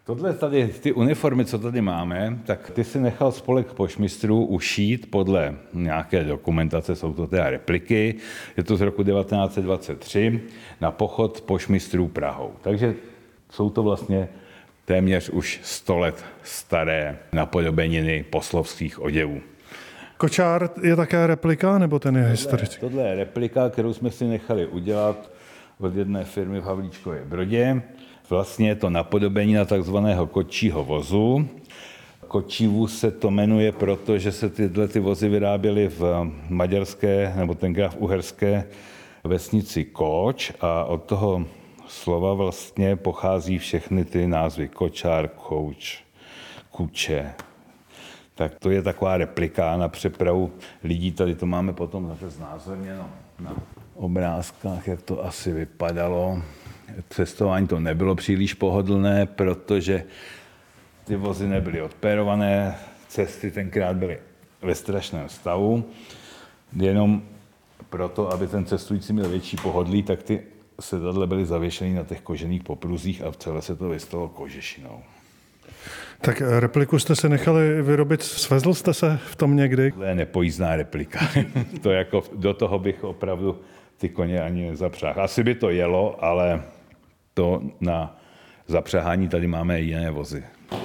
Tohle tady, ty uniformy, co tady máme, tak ty si nechal spolek pošmistrů ušít podle nějaké dokumentace, jsou to teda repliky, je to z roku 1923, na pochod pošmistrů Prahou. Takže jsou to vlastně téměř už 100 let staré napodobeniny poslovských oděvů. Kočár je také replika, nebo ten je historický? Tohle je replika, kterou jsme si nechali udělat od jedné firmy v Havlíčkově Brodě. Vlastně je to napodobení na takzvaného kočího vozu. Kočí vůz se to jmenuje, protože se tyhle vozy vyráběly v maďarské, nebo tenkrát v uherské vesnici Koč a od toho slova vlastně pochází všechny ty názvy kočár, kouč, kuče. Tak to je taková replika na přepravu lidí. Tady to máme potom zase znázorněno na obrázkách, jak to asi vypadalo. Cestování to nebylo příliš pohodlné, protože ty vozy nebyly odpérované, cesty tenkrát byly ve strašném stavu. Jenom proto, aby ten cestující měl větší pohodlí, tak ty sedadla byly zavěšeny na těch kožených popruzích a v celé se to vystalo kožešinou. Tak repliku jste se nechali vyrobit, svezl jste se v tom někdy? To je nepojízdná replika. To jako, do toho bych opravdu ty koně ani nezapřáhl. Asi by to jelo, ale to na zapřahání tady máme jiné vozy.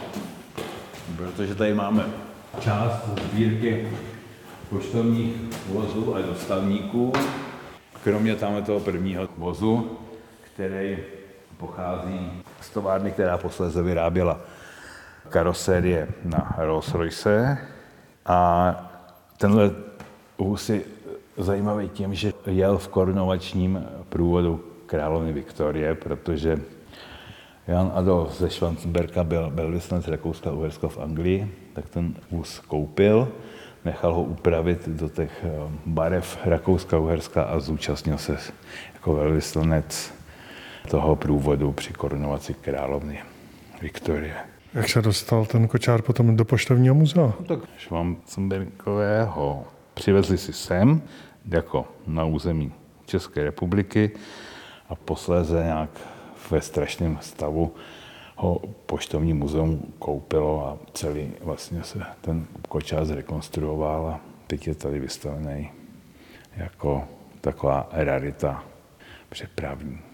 Protože tady máme část sbírky poštovních vozů a dostavníků, kromě tamhle toho prvního vozu, který pochází z továrny, která posléze vyráběla karosérie na Rolls-Royce. A tenhle vůz je zajímavý tím, že jel v korunovačním průvodu královny Viktorie, protože Jan Adolf ze Schwarzenberga byl velvyslanec Rakouska-Uherska v Anglii, tak ten vůz koupil, nechal ho upravit do těch barev Rakouska-Uherska a zúčastnil se jako velvyslanec toho průvodu při korunovaci královny Viktorie. Jak se dostal ten kočár potom do poštovního muzea? Tak Schwarzenbergového přivezli si sem, jako na území České republiky a posléze nějak ve strašném stavu ho poštovní muzeum koupilo a celý vlastně se ten kočár zrekonstruoval a teď je tady vystavený jako taková rarita přepravní.